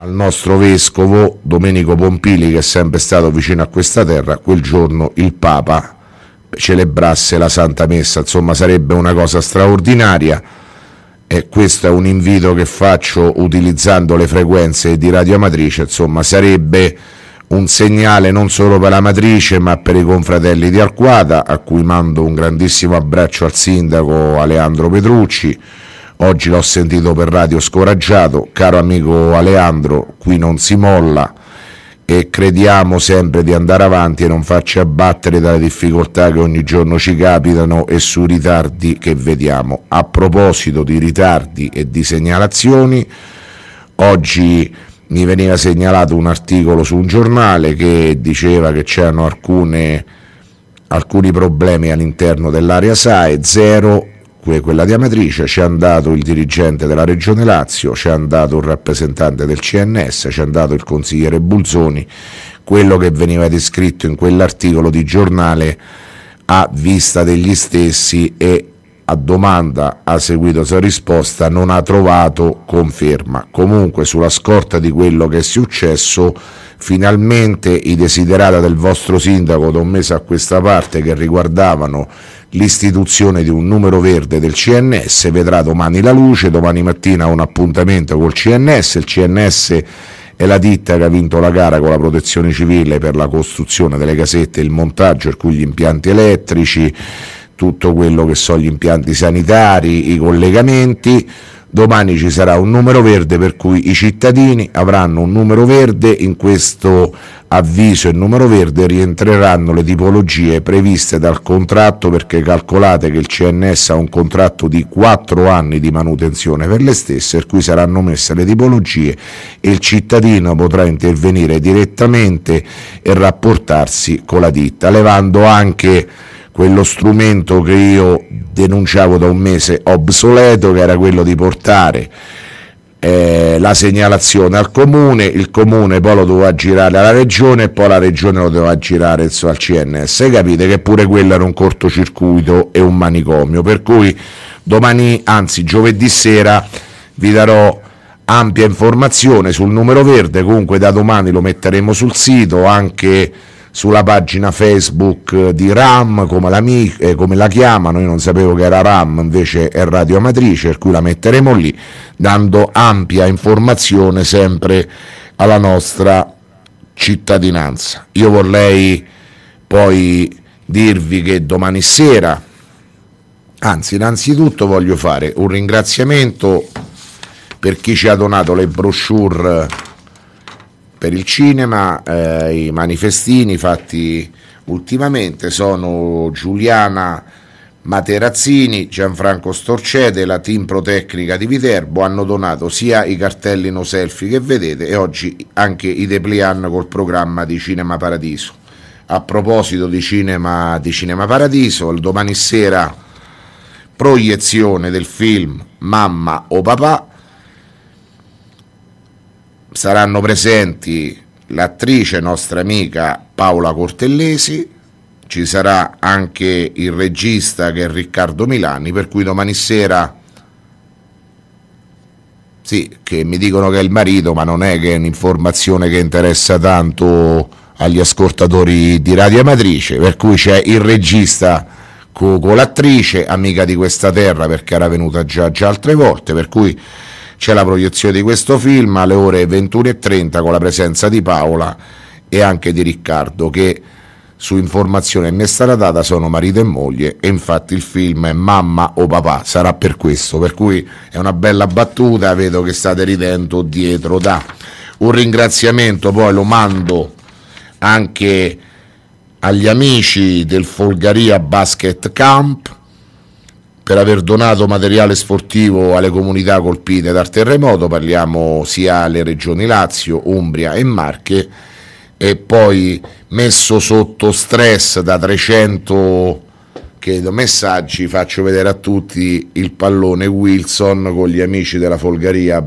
al nostro vescovo Domenico Pompili, che è sempre stato vicino a questa terra, quel giorno il Papa celebrasse la Santa Messa. Insomma, sarebbe una cosa straordinaria, e questo è un invito che faccio utilizzando le frequenze di Radio Amatrice. Insomma, sarebbe un segnale non solo per la Matrice ma per i confratelli di Arquata, a cui mando un grandissimo abbraccio al sindaco Aleandro Petrucci. Oggi l'ho sentito per radio scoraggiato. Caro amico Aleandro, qui non si molla e crediamo sempre di andare avanti e non farci abbattere dalle difficoltà che ogni giorno ci capitano e sui ritardi che vediamo. A proposito di ritardi e di segnalazioni, oggi mi veniva segnalato un articolo su un giornale che diceva che c'erano alcuni problemi all'interno dell'area SAE. Zero quella di Amatrice. C'è andato il dirigente della Regione Lazio, c'è andato un rappresentante del CNS, c'è andato il consigliere Bulzoni. Quello che veniva descritto in quell'articolo di giornale, a vista degli stessi e a domanda ha seguito sua risposta, non ha trovato conferma. Comunque, sulla scorta di quello che è successo, finalmente i desiderata del vostro sindaco da un mese a questa parte, che riguardavano l'istituzione di un numero verde del CNS, vedrà domani la luce. Domani mattina un appuntamento col CNS. Il CNS è la ditta che ha vinto la gara con la Protezione Civile per la costruzione delle casette e il montaggio, per cui gli impianti elettrici, tutto quello che sono gli impianti sanitari, i collegamenti. Domani ci sarà un numero verde, per cui i cittadini avranno un numero verde. In questo avviso e numero verde rientreranno le tipologie previste dal contratto, perché calcolate che il CNS ha un contratto di 4 anni di manutenzione per le stesse, per cui saranno messe le tipologie e il cittadino potrà intervenire direttamente e rapportarsi con la ditta, levando anche quello strumento che io denunciavo da un mese obsoleto, che era quello di portare la segnalazione al comune, il comune poi lo doveva girare alla regione e poi la regione lo doveva girare al CNS. Capite che pure quello era un cortocircuito e un manicomio, per cui domani, anzi giovedì sera, vi darò ampia informazione sul numero verde. Comunque da domani lo metteremo sul sito, anche sulla pagina Facebook di RAM, come la chiamano. Io non sapevo che era RAM, invece è Radio Amatrice, per cui la metteremo lì, dando ampia informazione sempre alla nostra cittadinanza. Io vorrei poi dirvi che domani sera, anzi innanzitutto voglio fare un ringraziamento per chi ci ha donato le brochure per il cinema. I manifestini fatti ultimamente sono Giuliana Materazzini, Gianfranco Storcete, la team Protecnica di Viterbo. Hanno donato sia i cartelli no selfie che vedete e oggi anche i dépliant col programma di Cinema Paradiso. A proposito di Cinema Paradiso, il domani sera proiezione del film Mamma o Papà. Saranno presenti l'attrice nostra amica Paola Cortellesi, ci sarà anche il regista che è Riccardo Milani, per cui domani sera, sì, che mi dicono che è il marito, ma non è che è un'informazione che interessa tanto agli ascoltatori di Radio Amatrice, per cui c'è il regista con l'attrice, amica di questa terra perché era venuta già altre volte, per cui c'è la proiezione di questo film alle ore 21:30 con la presenza di Paola e anche di Riccardo, che su informazione mi è stata data sono marito e moglie, e infatti il film è Mamma o Papà, sarà per questo, per cui è una bella battuta, vedo che state ridendo dietro. Un ringraziamento poi lo mando anche agli amici del Folgaria Basket Camp per aver donato materiale sportivo alle comunità colpite dal terremoto. Parliamo sia alle regioni Lazio, Umbria e Marche, e poi messo sotto stress da 300 messaggi, faccio vedere a tutti il pallone Wilson con gli amici della Folgaria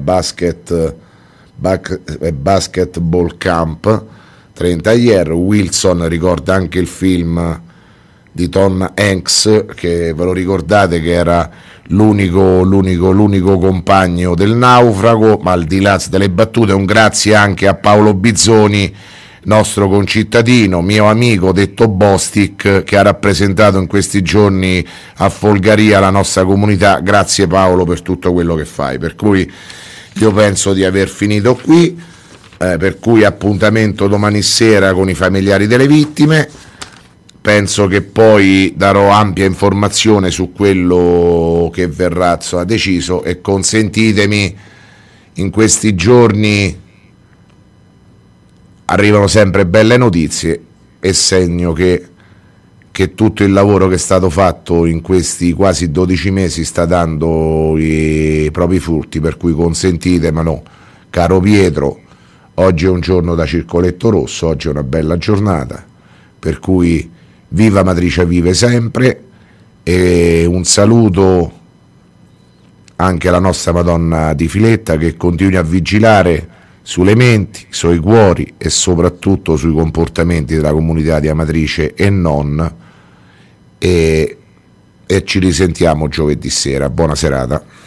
Basketball Camp 30 year. Wilson ricorda anche il film di Tom Hanks, che ve lo ricordate che era l'unico compagno del naufrago. Ma al di là delle battute, un grazie anche a Paolo Bizzoni, nostro concittadino, mio amico detto Bostic, che ha rappresentato in questi giorni a Folgaria la nostra comunità. Grazie Paolo per tutto quello che fai. Per cui io penso di aver finito qui, per cui appuntamento domani sera con i familiari delle vittime. Penso che poi darò ampia informazione su quello che verrà deciso, e consentitemi, in questi giorni arrivano sempre belle notizie, e segno che tutto il lavoro che è stato fatto in questi quasi 12 mesi sta dando i propri frutti, per cui consentitemi, no, caro Pietro, oggi è un giorno da circoletto rosso, oggi è una bella giornata, per cui viva Matrice vive sempre, e un saluto anche alla nostra Madonna di Filetta, che continui a vigilare sulle menti, sui cuori e soprattutto sui comportamenti della comunità di Amatrice e non, e ci risentiamo giovedì sera. Buona serata.